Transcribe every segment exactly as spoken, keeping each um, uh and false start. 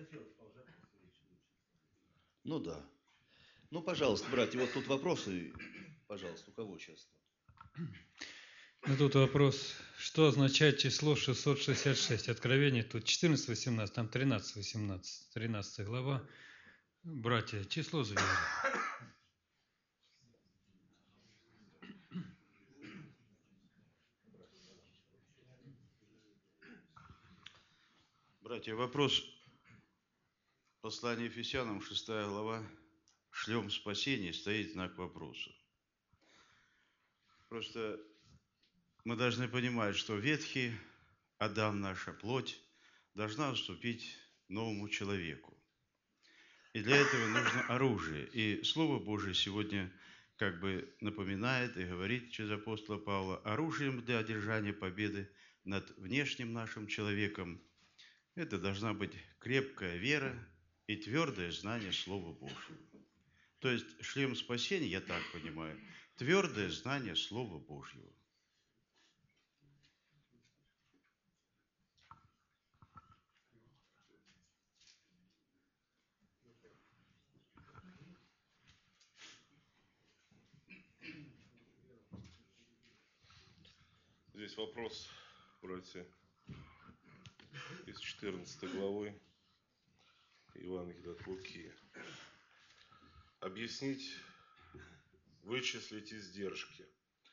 Ну да. Ну, пожалуйста, братья, вот тут вопросы, пожалуйста, у кого сейчас? Ну, тут вопрос, что означает число шестьсот шестьдесят шесть? Откровение тут четырнадцать восемнадцать, там тринадцать восемнадцать, тринадцатая глава. Братья, число зверя. Братья, вопрос. Послание Ефесянам, шестая глава. Шлем спасения, стоит знак вопроса. Просто мы должны понимать, что ветхий Адам, наша плоть, должна уступить новому человеку. И для этого нужно оружие. И Слово Божие сегодня как бы напоминает и говорит через апостола Павла, оружием для одержания победы над внешним нашим человеком это должна быть крепкая вера и твердое знание Слова Божьего. То есть шлем спасения, я так понимаю, твердое знание Слова Божьего. Здесь вопрос, братья, из четырнадцатой главы Евангелия от Луки. Объяснить, вычислить издержки.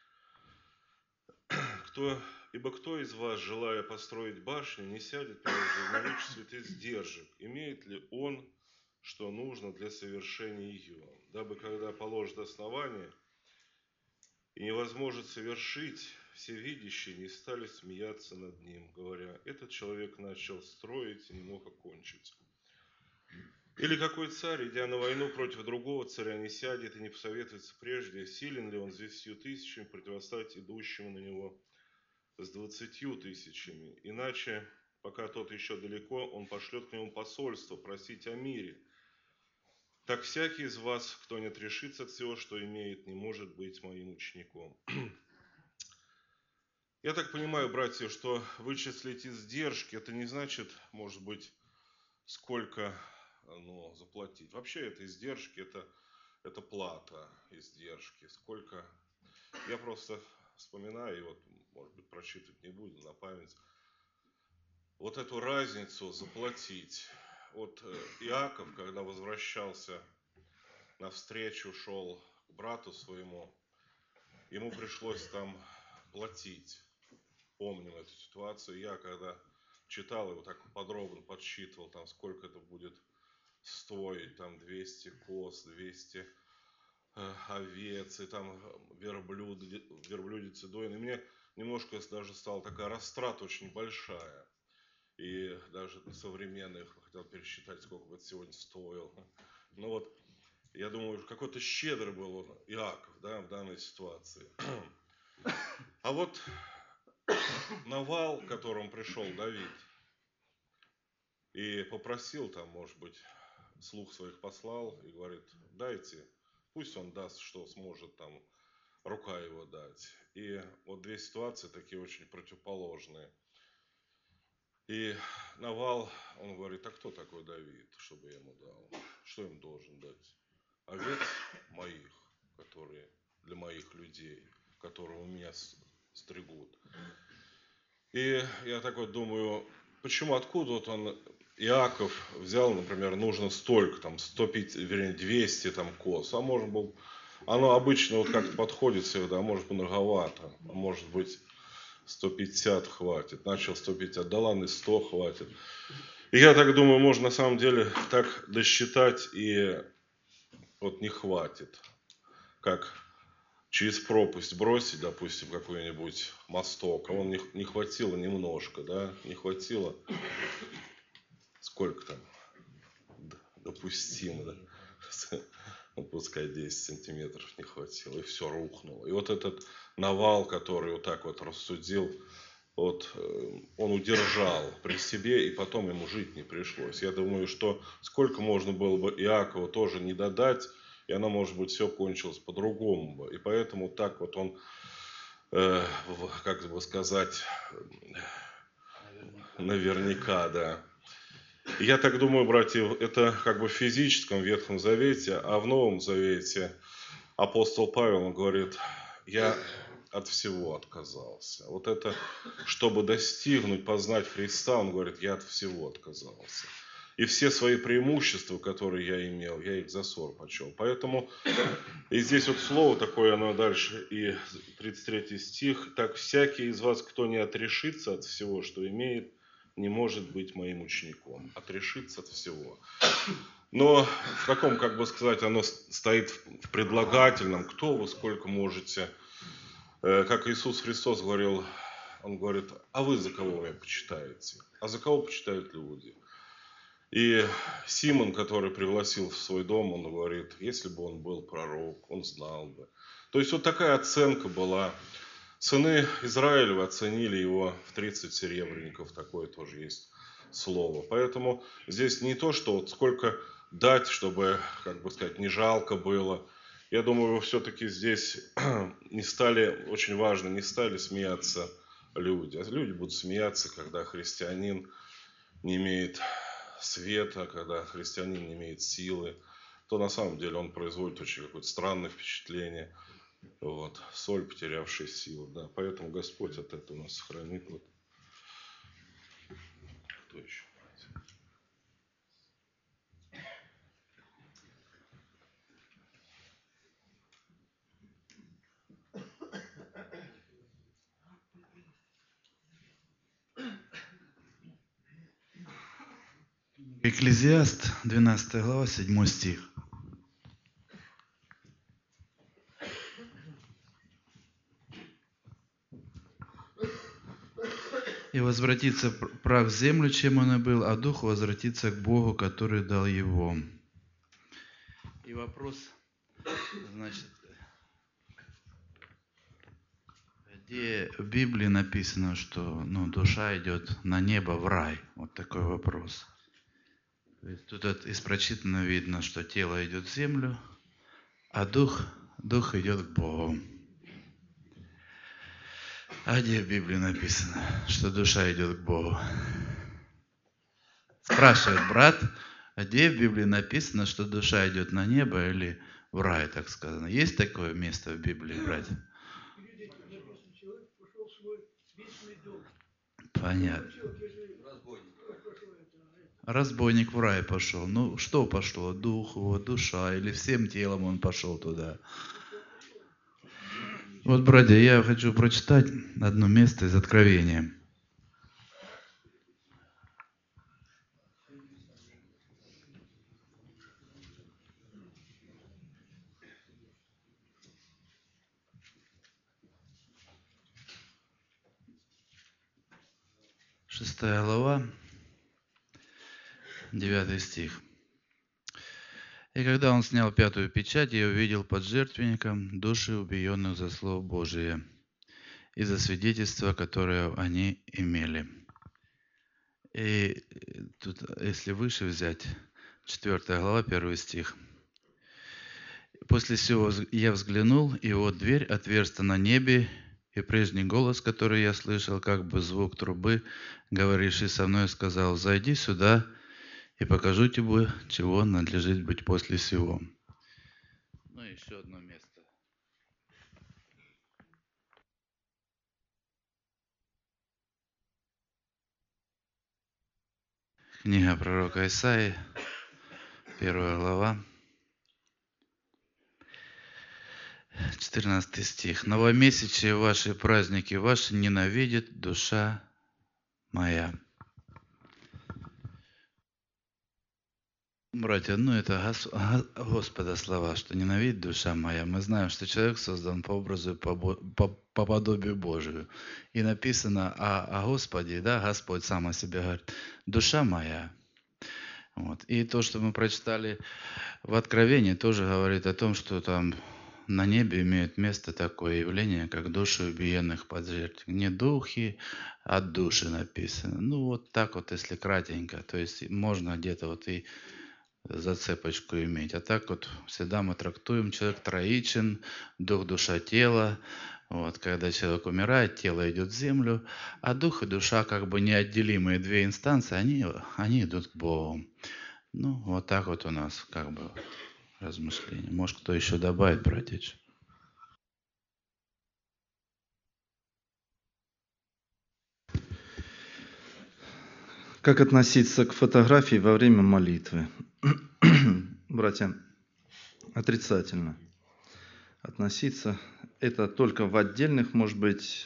Кто, ибо кто из вас, желая построить башню, не сядет прежде, не вычислит издержек, имеет ли он, что нужно для совершения ее, дабы когда положит основание и невозможно совершить, все видящие не стали смеяться над ним, говоря, этот человек начал строить и не мог окончить. Или какой царь, идя на войну против другого царя, не сядет и не посоветуется прежде, силен ли он с десятью тысячами противостать идущему на него с двадцатью тысячами. Иначе, пока тот еще далеко, он пошлет к нему посольство просить о мире. Так всякий из вас, кто не отрешится от всего, что имеет, не может быть моим учеником. Я так понимаю, братья, что вычислить издержки, это не значит, может быть, сколько ну, заплатить. Вообще это издержки, это, это плата издержки. Сколько. Я просто вспоминаю, и вот, может быть, прочитывать не буду на память. Вот эту разницу заплатить. Вот Иаков, когда возвращался навстречу, шел к брату своему, ему пришлось там платить. Помним эту ситуацию. Я когда читал его так подробно, подсчитывал, там сколько это будет стоить, там двести коз, двести э, овец, и там верблюд, верблюдицы дойны. И мне немножко даже стала такая растрата очень большая. И даже на современных хотел пересчитать, сколько бы это сегодня стоило. Ну вот, я думаю, какой-то щедрый был он, Иаков, да, в данной ситуации. А вот на вал, к которому пришел Давид, и попросил там, может быть, слуг своих послал, и говорит, дайте, пусть он даст, что сможет там рука его дать. И вот две ситуации такие очень противоположные. И Навал, он говорит, а кто такой Давид, чтобы я ему дал? Что им должен дать? Овец моих, которые для моих людей, которые у меня стригут. И я такой думаю, почему, откуда вот он, Иаков взял, например, нужно столько, там, сто пятьдесят, вернее, двести там коз, а может быть, оно обычно вот как-то подходит всегда, а может многовато, а может быть, сто пятьдесят хватит, начал сто пятьдесят, да ладно, и сто хватит. И я так думаю, можно на самом деле так досчитать, и вот не хватит, как через пропасть бросить, допустим, какой-нибудь мосток, а он не, не хватило немножко, да, не хватило, сколько там, допустимо, да, ну, пускай десять сантиметров не хватило, и все рухнуло. И вот этот Навал, который вот так вот рассудил, вот он удержал при себе, и потом ему жить не пришлось. Я думаю, что сколько можно было бы Иакову тоже не додать, и оно, может быть, все кончилось по-другому бы. И поэтому так вот он, э, как бы сказать, наверняка, да, Я так думаю, братья, это как бы в физическом Ветхом Завете, а в Новом Завете апостол Павел он говорит, я от всего отказался. Вот это, чтобы достигнуть, познать Христа, он говорит, я от всего отказался. И все свои преимущества, которые я имел, я их за ссор почел. Поэтому и здесь вот слово такое, оно дальше, и тридцать третий стих. Так всякий из вас, кто не отрешится от всего, что имеет, не может быть моим учеником. Отрешиться от всего. Но в каком, как бы сказать, оно стоит в предлагательном. Кто вы, сколько можете. Как Иисус Христос говорил, Он говорит, а вы за кого меня почитаете? А за кого почитают люди? И Симон, который пригласил в свой дом, он говорит, если бы он был пророк, он знал бы. То есть вот такая оценка была. Сыны Израилева оценили его в тридцать серебряников, такое тоже есть слово. Поэтому здесь не то, что вот сколько дать, чтобы, как бы сказать, не жалко было. Я думаю, вы все-таки здесь не стали, очень важно, не стали смеяться люди. А люди будут смеяться, когда христианин не имеет света, когда христианин не имеет силы, то на самом деле он производит очень какое-то странное впечатление. Вот, соль, потерявшая силу. Да. Поэтому Господь от этого нас сохранит. Вот. Кто еще? Экклезиаст, двенадцатая глава, седьмой стих. «И возвратится прах в землю, чем он и был, а дух возвратится к Богу, который дал его». И вопрос, значит, где в Библии написано, что ну, душа идет на небо, в рай? Вот такой вопрос. Тут из прочитанного видно, что тело идет в землю, а дух, дух идет к Богу. А где в Библии написано, что душа идет к Богу? Спрашивает брат, а где в Библии написано, что душа идет на небо или в рай, так сказано? Есть такое место в Библии, братья? Понятно. Разбойник в рай пошел. Ну, что пошло? Дух его, душа, или всем телом он пошел туда? Вот, братья, я хочу прочитать одно место из Откровения. Шестая глава, девятый стих. «И когда он снял пятую печать, я увидел под жертвенником души убиенных за слово Божие и за свидетельство, которое они имели». И тут, если выше взять, четвёртая глава, первый стих. «После сего я взглянул, и вот дверь отверста на небе, и прежний голос, который я слышал, как бы звук трубы, говоривший со мной, сказал: зайди сюда, и покажу тебе, чего надлежит быть после сего». Ну и еще одно место. Книга пророка Исаии, первая глава, четырнадцатый стих. «Новомесячие ваши, праздники ваши ненавидит душа моя». Братья, ну это Господа слова, что ненавидит душа моя. Мы знаем, что человек создан по образу, по, по, по подобию Божию. И написано о, о Господе, да, Господь сам о себе говорит: душа моя. Вот. И то, что мы прочитали в Откровении, тоже говорит о том, что там на небе имеет место такое явление, как души убиенных под жертвой. Не духи, а души написано. Ну вот так вот, если кратенько. То есть можно где-то вот и зацепочку иметь. А так вот всегда мы трактуем: человек троичен, дух, душа, тело. Вот, когда человек умирает, тело идет в землю, а дух и душа, как бы неотделимые две инстанции, они, они идут к Богу. Ну, вот так вот у нас как бы размышления. Может, кто еще добавит, братья? Как относиться к фотографии во время молитвы? Братья, отрицательно относиться. Это только в отдельных, может быть,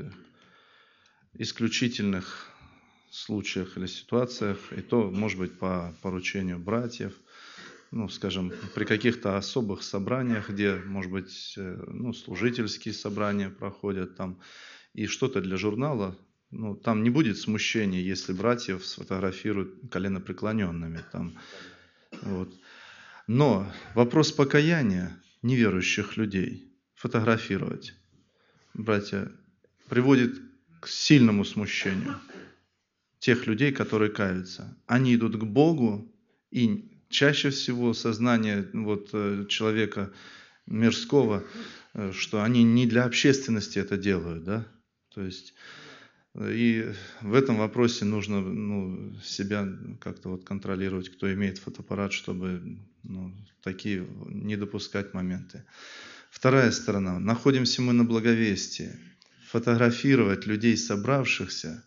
исключительных случаях или ситуациях, и то, может быть, по поручению братьев, ну, скажем, при каких-то особых собраниях, где, может быть, ну, служительские собрания проходят там, и что-то для журнала, ну, там не будет смущения, если братьев сфотографируют коленопреклоненными. Там, вот. Но вопрос покаяния неверующих людей фотографировать, братья, приводит к сильному смущению тех людей, которые каются. Они идут к Богу, и чаще всего сознание вот, человека мирского, что они не для общественности это делают, да, то есть и в этом вопросе нужно ну, себя как-то вот контролировать, кто имеет фотоаппарат, чтобы ну, такие не допускать моменты. Вторая сторона. Находимся мы на благовестии. Фотографировать людей, собравшихся,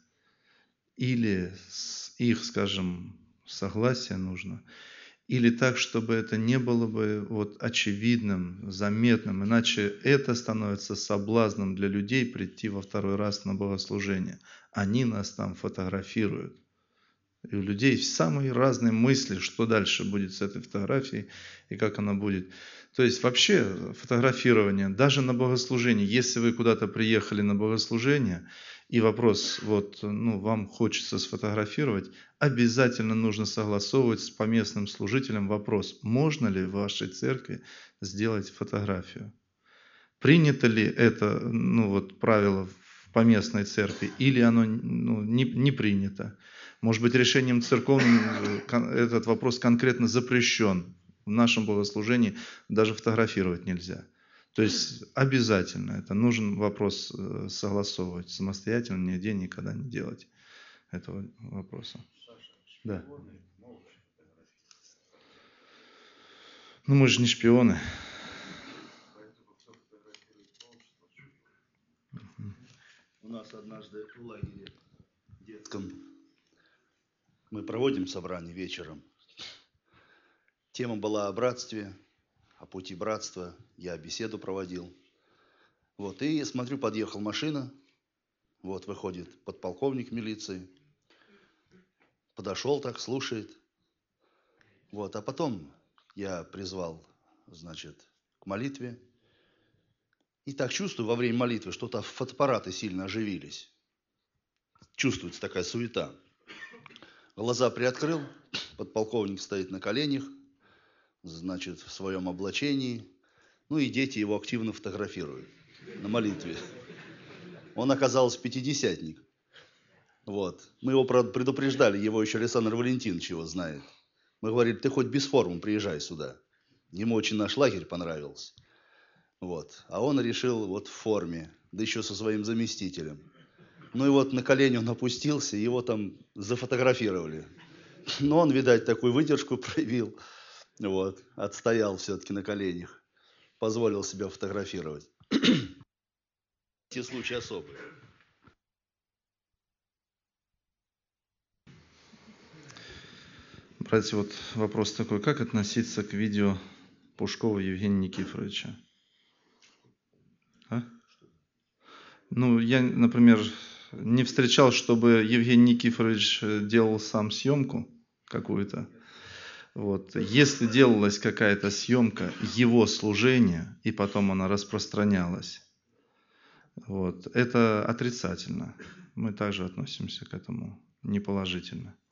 или с их, скажем, согласия нужно, или так, чтобы это не было бы вот очевидным, заметным, иначе это становится соблазном для людей прийти во второй раз на богослужение. Они нас там фотографируют. И у людей самые разные мысли, что дальше будет с этой фотографией и как она будет. То есть вообще фотографирование, даже на богослужении, если вы куда-то приехали на богослужение, и вопрос, вот, ну, вам хочется сфотографировать, обязательно нужно согласовывать с поместным служителем вопрос, можно ли в вашей церкви сделать фотографию. Принято ли это ну, вот, правило в поместной церкви, или оно ну, не, не принято. Может быть, решением церковным этот вопрос конкретно запрещен. В нашем богослужении даже фотографировать нельзя. То есть обязательно это нужен вопрос согласовывать самостоятельно, нигде никогда не делать этого вопроса. Да. Ну мы же не шпионы. У нас однажды в лагере детском мы проводим собрание вечером. Тема была о братстве, о пути братства. Я беседу проводил. Вот, и смотрю, подъехала машина. Вот, выходит подполковник милиции. Подошел так, слушает. Вот, а потом я призвал, значит, к молитве. И так чувствую во время молитвы, что-то фотоаппараты сильно оживились. Чувствуется такая суета. Глаза приоткрыл, подполковник стоит на коленях, значит, в своем облачении. Ну и дети его активно фотографируют на молитве. Он оказался пятидесятник. Вот. Мы его, правда, предупреждали, его еще Александр Валентинович его знает. Мы говорили, ты хоть без формы приезжай сюда. Ему очень наш лагерь понравился. Вот. А он решил вот в форме, да еще со своим заместителем. Ну и вот на колени он опустился, его там зафотографировали. Но он, видать, такую выдержку проявил. Вот. Отстоял все-таки на коленях. Позволил себя фотографировать. Эти случаи особые. Братья, вот вопрос такой, как относиться к видео Пушкова Евгения Никифоровича? А? Ну, я, например, не встречал, чтобы Евгений Никифорович делал сам съемку какую-то. Вот. Если делалась какая-то съемка его служения, и потом она распространялась, вот, это отрицательно. Мы также относимся к этому неположительно.